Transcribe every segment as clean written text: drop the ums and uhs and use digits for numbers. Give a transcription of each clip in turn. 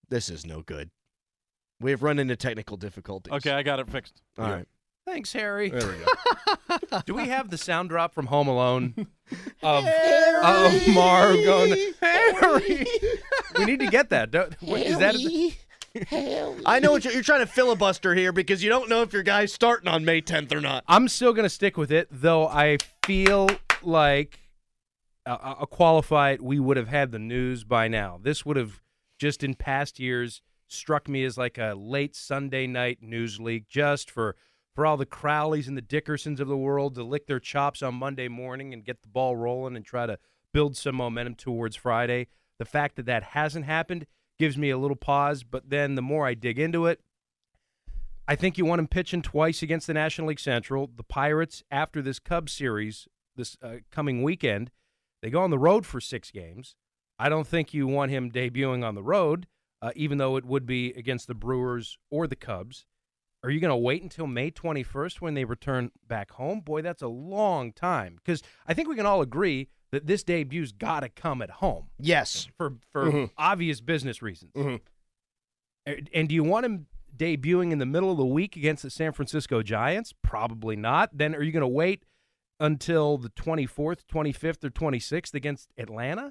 This is no good. We have run into technical difficulties. Okay, I got it fixed. All right. Thanks, Harry. There we go. Do we have the sound drop from Home Alone of Harry! Marv going, Harry? We need to get that. Is that I know what you're trying to filibuster here because you don't know if your guy's starting on May 10th or not. I'm still going to stick with it, though I feel like a qualified, we would have had the news by now. This would have, just in past years, struck me as like a late Sunday night news leak just for all the Crowleys and the Dickersons of the world to lick their chops on Monday morning and get the ball rolling and try to build some momentum towards Friday. The fact that that hasn't happened gives me a little pause, but then the more I dig into it, I think you want him pitching twice against the National League Central. The Pirates, after this Cubs series this coming weekend, they go on the road for 6 games. I don't think you want him debuting on the road, even though it would be against the Brewers or the Cubs. Are you going to wait until May 21st when they return back home? Boy, that's a long time. Because I think we can all agree that this debut's got to come at home. Yes. For obvious business reasons. And do you want him debuting in the middle of the week against the San Francisco Giants? Probably not. Then are you going to wait until the 24th, 25th, or 26th against Atlanta?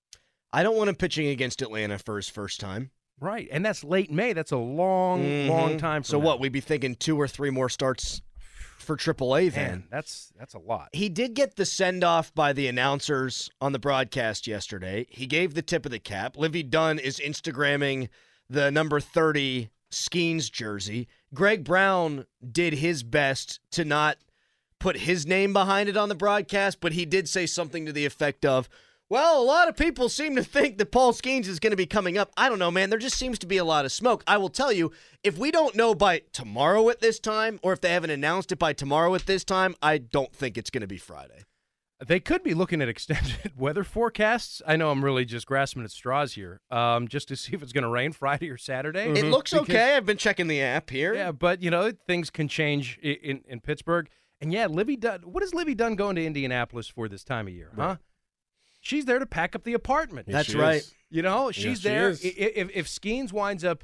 I don't want him pitching against Atlanta for his first time. Right, and that's late May. That's a long, long time from So now. what, we'd be thinking 2 or 3 more starts for AAA then? Man, that's a lot. He did get the send-off by the announcers on the broadcast yesterday. He gave the tip of the cap. Livy Dunn is Instagramming the number 30 Skeens jersey. Greg Brown did his best to not put his name behind it on the broadcast, but he did say something to the effect of, well, a lot of people seem to think that Paul Skeens is going to be coming up. I don't know, man. There just seems to be a lot of smoke. I will tell you, if we don't know by tomorrow at this time, or if they haven't announced it by tomorrow at this time, I don't think it's going to be Friday. They could be looking at extended weather forecasts. I know I'm really just grasping at straws here, just to see if it's going to rain Friday or Saturday. It looks okay. I've been checking the app here. Yeah, but, things can change in Pittsburgh. And, yeah, Livy Dunn. What is Livy Dunn going to Indianapolis for this time of year, huh? She's there to pack up the apartment. That's right. She's there. If Skeens winds up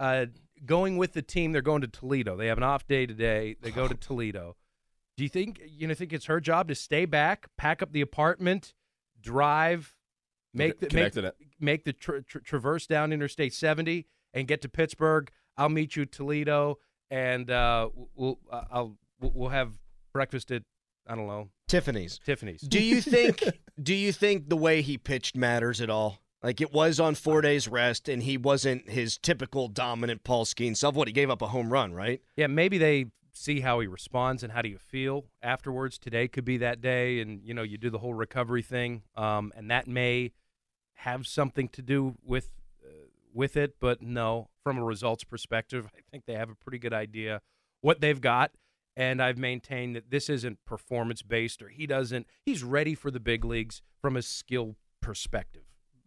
going with the team, they're going to Toledo. They have an off day today. They go to Toledo. Do you think it's her job to stay back, pack up the apartment, drive, make the traverse down Interstate 70, and get to Pittsburgh? I'll meet you at Toledo, and we'll have breakfast at, I don't know, Tiffany's. Do you think the way he pitched matters at all? Like, it was on 4 days rest, and he wasn't his typical dominant Paul Skeens self. He gave up a home run, right? Yeah, maybe they see how he responds and how do you feel afterwards. Today could be that day, and you do the whole recovery thing, and that may have something to do with it. But no, from a results perspective, I think they have a pretty good idea what they've got. And I've maintained that this isn't performance-based, or he's ready for the big leagues from a skill perspective.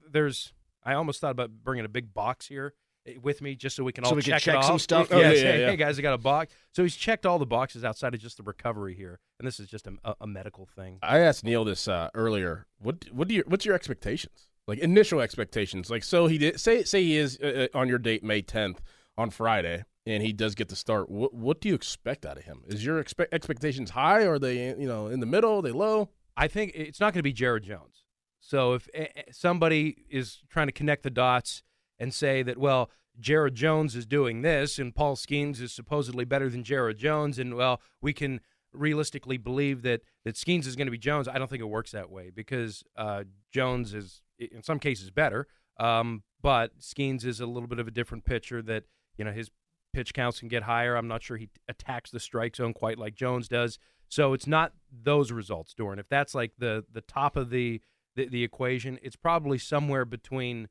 I almost thought about bringing a big box here with me just so we can all check it off. some stuff. Hey, guys, I got a box. So he's checked all the boxes outside of just the recovery here, and this is just a medical thing. I asked Neil this earlier. What's your expectations? Like, initial expectations? Like, so he did say he is on your date May 10th on Friday. And he does get to start. What do you expect out of him? Is your expectations high, or are they in the middle? Are they low? I think it's not going to be Jared Jones. So if somebody is trying to connect the dots and say that, well, Jared Jones is doing this and Paul Skeens is supposedly better than Jared Jones, and, well, we can realistically believe that Skeens is going to be Jones, I don't think it works that way, because Jones is, in some cases, better. But Skeens is a little bit of a different pitcher that, his pitch counts can get higher. I'm not sure he attacks the strike zone quite like Jones does. So it's not those results, Doran. If that's like the top of the equation, it's probably somewhere between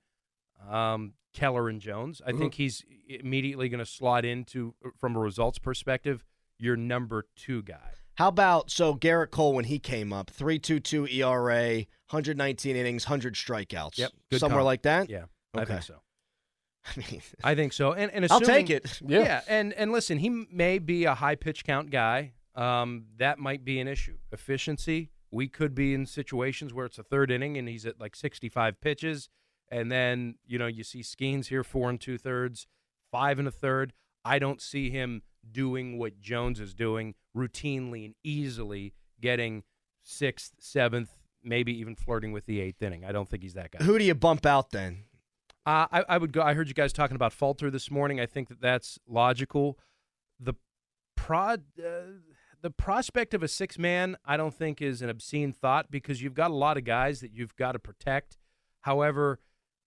Keller and Jones. I think he's immediately going to slot into, from a results perspective, your number 2 guy. How about, Garrett Cole, when he came up, 3.22 ERA, 119 innings, 100 strikeouts. Yep. Somewhere like that? Yeah, okay. I think so. I mean, I think so. And assuming, I'll take it. Yeah. And listen, he may be a high pitch count guy. That might be an issue. Efficiency, we could be in situations where it's a third inning and he's at like 65 pitches. And then, you see Skeens here 4 2/3, 5 1/3. I don't see him doing what Jones is doing routinely and easily, getting 6th, 7th, maybe even flirting with the 8th inning. I don't think he's that guy. Who do you bump out then? I would go. I heard you guys talking about Falter this morning. I think that's logical. The prospect of a 6-man, I don't think is an obscene thought because you've got a lot of guys that you've got to protect. However,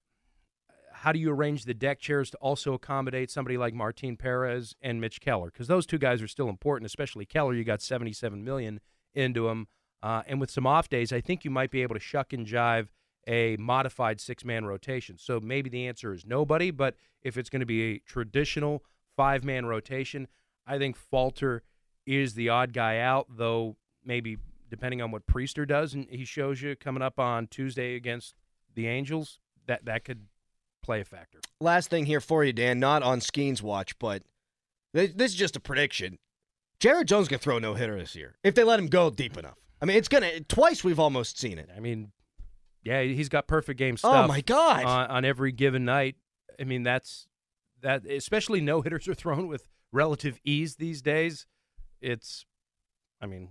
how do you arrange the deck chairs to also accommodate somebody like Martin Perez and Mitch Keller? Because those two guys are still important, especially Keller. You got $77 million into him, and with some off days, I think you might be able to shuck and jive a modified 6-man rotation. So maybe the answer is nobody, but if it's going to be a traditional 5-man rotation, I think Falter is the odd guy out, though maybe depending on what Priester does, and he shows you coming up on Tuesday against the Angels, that could play a factor. Last thing here for you, Dan, not on Skeens' watch, but this is just a prediction. Jared Jones going to throw a no-hitter this year if they let him go deep enough. I mean, it's going to – twice we've almost seen it. I mean, yeah, he's got perfect game stuff. Oh, my God. On every given night. I mean, that especially no-hitters are thrown with relative ease these days. It's – I mean,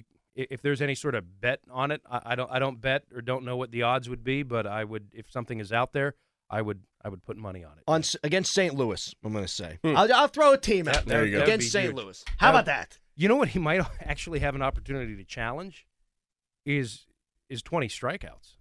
if there's any sort of bet on it, I don't bet or don't know what the odds would be, but I would – if something is out there – I would put money on it. Against St. Louis, I'm going to say. I'll throw a team out there you go. against St. Louis. How about that? You know what he might actually have an opportunity to challenge is 20 strikeouts.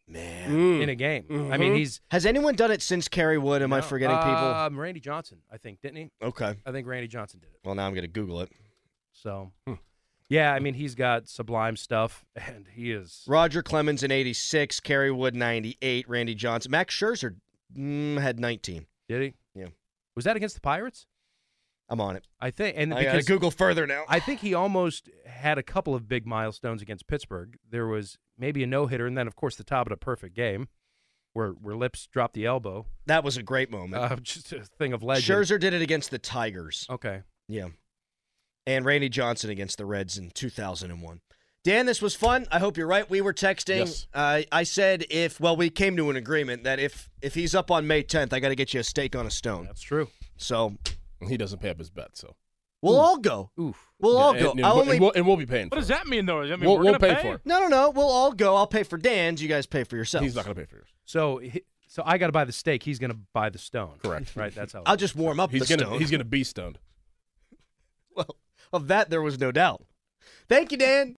Man. In a game. Mm-hmm. I mean, Has anyone done it since Kerry Wood? Am I forgetting people? Randy Johnson, I think, didn't he? Okay. I think Randy Johnson did it. Well, now I'm going to Google it. So, yeah, I mean, he's got sublime stuff, and he is. Roger Clemens in 86, Kerry Wood 98, Randy Johnson. Max Scherzer had 19. Did he? Yeah. Was that against the Pirates? I'm on it. I think, and I got to because Google further now. I think he almost had a couple of big milestones against Pittsburgh. There was maybe a no-hitter, and then, of course, the top of the perfect game where Lips dropped the elbow. That was a great moment. Just a thing of legend. Scherzer did it against the Tigers. Okay. Yeah. And Randy Johnson against the Reds in 2001. Dan, this was fun. I hope you're right. We were texting. Yes. I said we came to an agreement that if he's up on May 10th, I got to get you a steak on a stone. That's true. So He doesn't pay up his bet, so. we'll all go. Oof. We'll all go. And we'll be paying for What does it. that mean, though? Does that mean We'll we're going to pay for it. No. We'll all go. I'll pay for Dan's. You guys pay for yourselves. He's not going to pay for yours. So I got to buy the steak. He's going to buy the stone. Correct. Right? That's how. I'll just warm up the stone. He's going to be stoned. Well, of that there was no doubt. Thank you, Dan.